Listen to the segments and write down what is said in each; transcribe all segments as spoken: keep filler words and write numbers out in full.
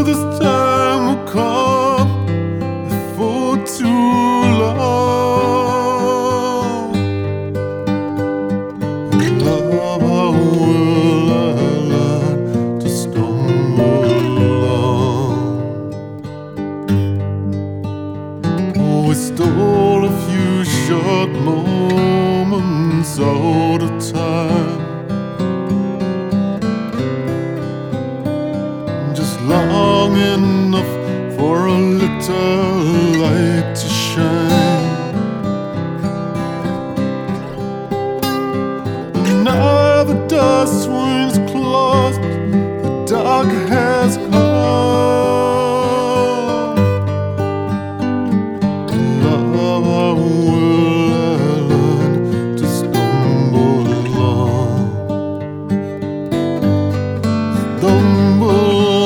this time will come before too long. And love, how will I learn to stumble along? Oh, we stole a few short moments out of time, just long enough for a little light to shine. And now the dust swings closed, the dark has come. Love, how will I learn to stumble along? Stumble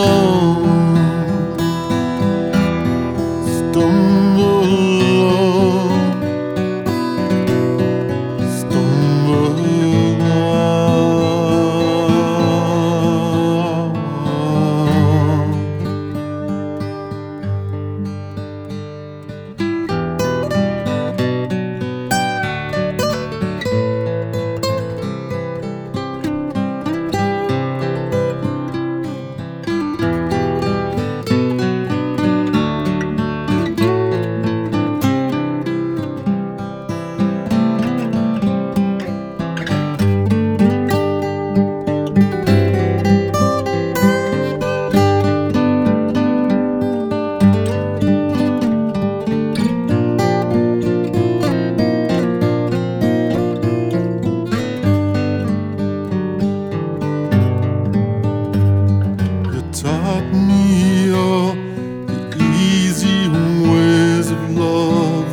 taught me all the easy ways of love,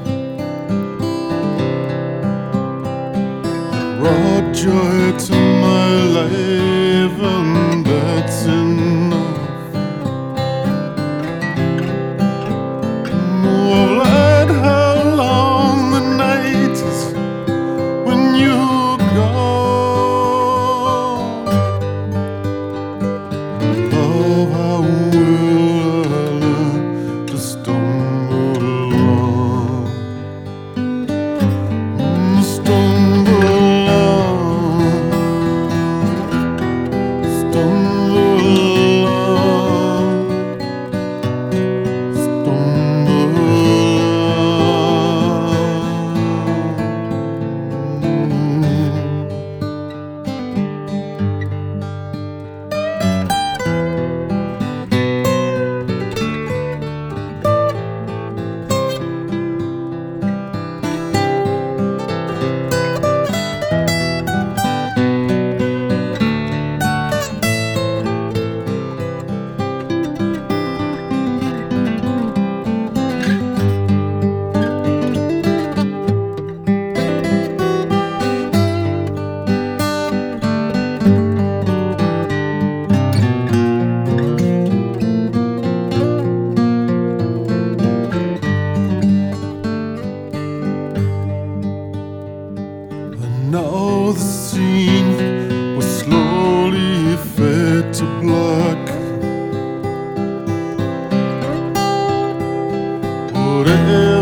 brought joy to my life, and that's enough. Oh, I've learned how long the night is when you're gone. Love, how will I learn to stumble along? Mm, Stumble along, stumble along, stumble Now the scene will slowly fade to black. Whatever